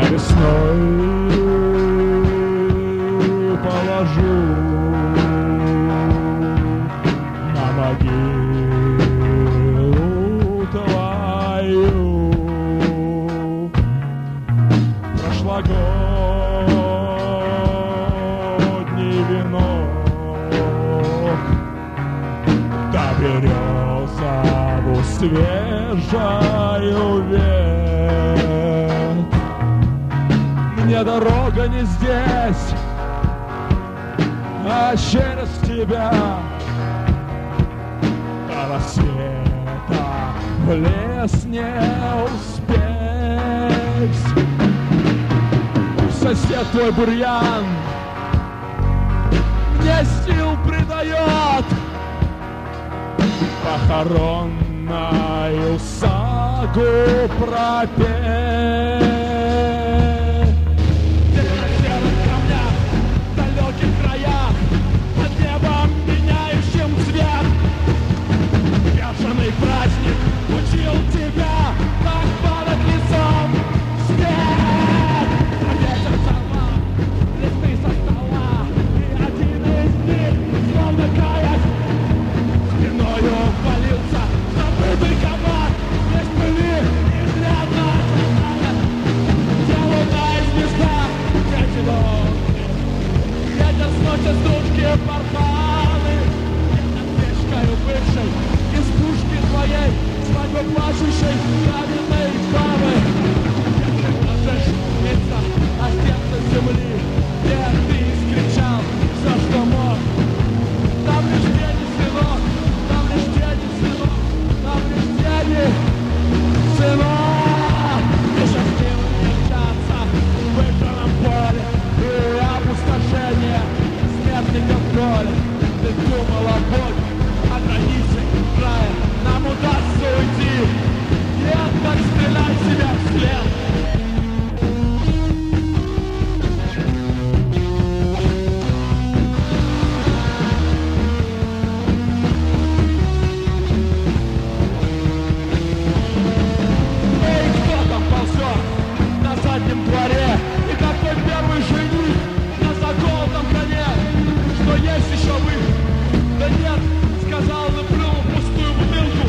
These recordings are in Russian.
весной положу на могилу твою прошлогодний венок, да березову свежую ветвь. Мне дорога не здесь, а через тебя. До рассвета в лес не успеть. Сосед твой бурьян мне сил придает, похоронную сагу пропеть. Праздник учил тебя, как падать лицом в снег. А ветер сорвал листы со стола, и один из них, словно каясь, спиною ввалился забытый комар. Весь пыли изрядно оставляет тело на известах тяжело. Ветер сносит стужки порханы, ветер печкою бывшей из пушки твоей, свадьбы плачущей каменной бабы. Ветер ложишь лица о сердце земли, где ты искричал все, что мог. Там лишь тени, сынок, там лишь тени, сынок, там лишь тени, сынок. Ты счастливый мчаться в выигранном поле, и опустошение смертников доли. Ты думал о Боге, о границе края, нам удастся уйти. Нет, так стреляй себя вслед. Эй, кто там ползет на заднем дворе? И какой первый жених на заколотом коне? Что есть еще выход? Да нет, сказал, наплюнул в пустую бутылку.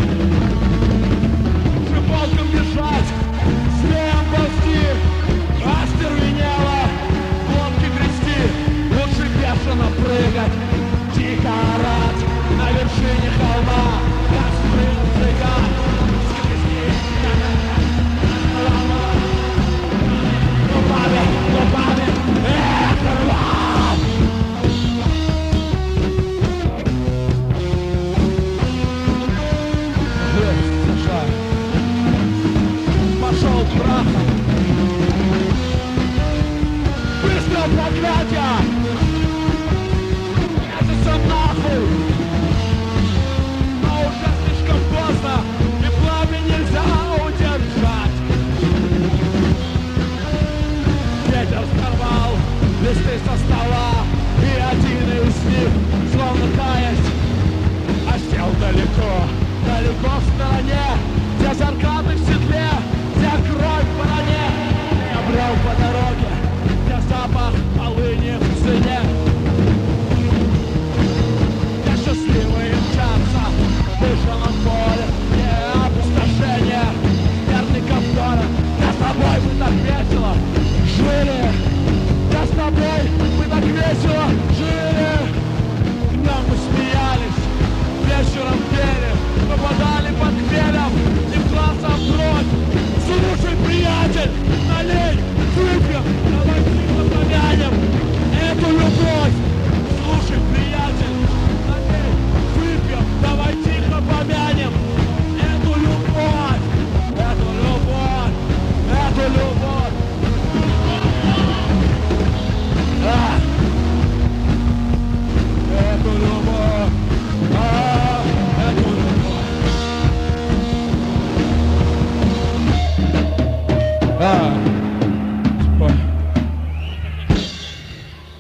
Лучше волком бежать, змеем ползти, остервенело в лодке грести. Лучше бешено прыгать, тихо орать на вершине холма, костры сжигать, скрести губами, рвать. Пошел прахом. Быстро проклятие! Катится нахуй! Но уже слишком поздно, и пламя нельзя удержать. Ветер сорвал листы со стола, и один из них, словно таясь, осел далеко, далеко в стороне. Где закаты в седле, где кровь в броне, не обрел